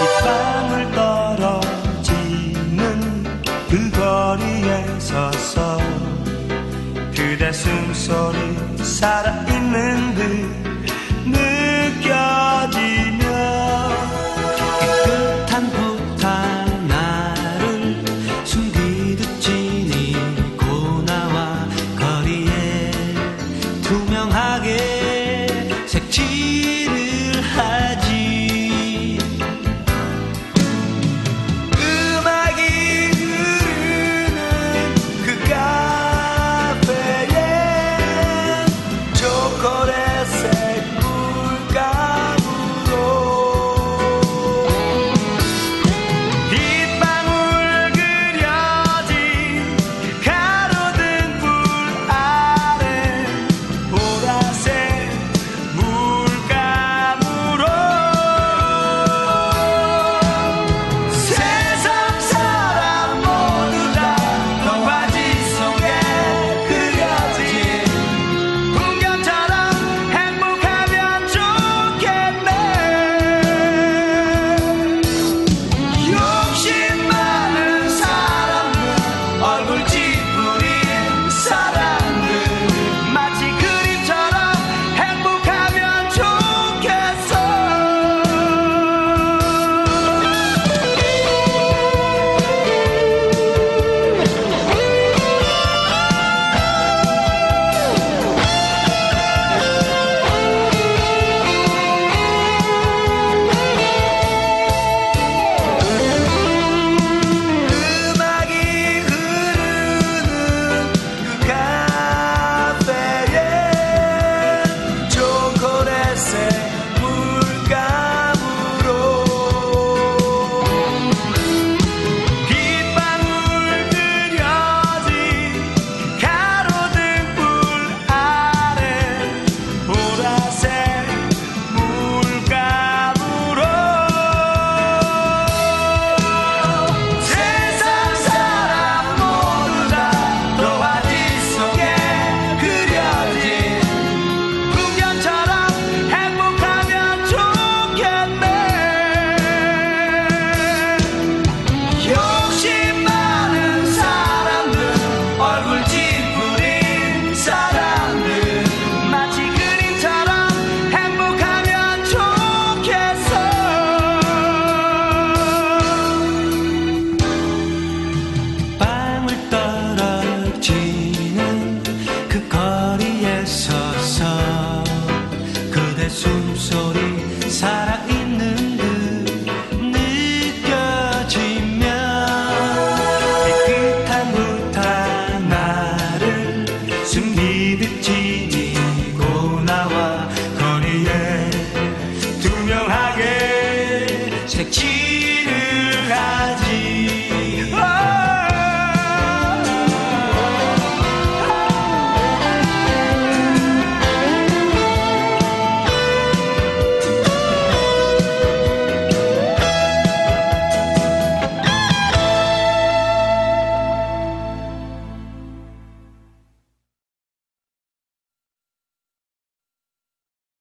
빗방울 떨어지는 그 거리에 서서 그대 숨소리 살아있는 듯 느껴지며 깨끗한 부탄 나를 숨기듯 지니고 나와 거리에 투명하게 색칠을 하지. 음악이 흐르는 그 카페에 초콜릿색 물감으로 빗방울 그려진 그 가로등 불 아래 보라색 물감으로 세상 사람 모두 다 동화지 속에 그려진 풍경처럼 행복하면 좋겠네. 욕심 많은 사람들, 얼굴 찌푸린 사람들, 마치 그림처럼 행복하면 좋겠어. 음악이 흐르는 그 카페에 초콜릿색 물감으로 빗방울 그려진 그 가로등 불 아래 보라색 물감으로 세상 사람 모두 다 동화지 속에 그려진 풍경처럼 행복하면 좋겠네. 욕심 많은 사람들, 얼굴 찌푸린 사람들, 마치 그림처럼 행복하면 좋겠어. 방울 떨어지는 그 거리에 서서 그대 숨소리 살아있는 듯 느껴지며 깨끗한 부탄 나를 숨기듯 지니고 나와 거리에 투명하게 색칠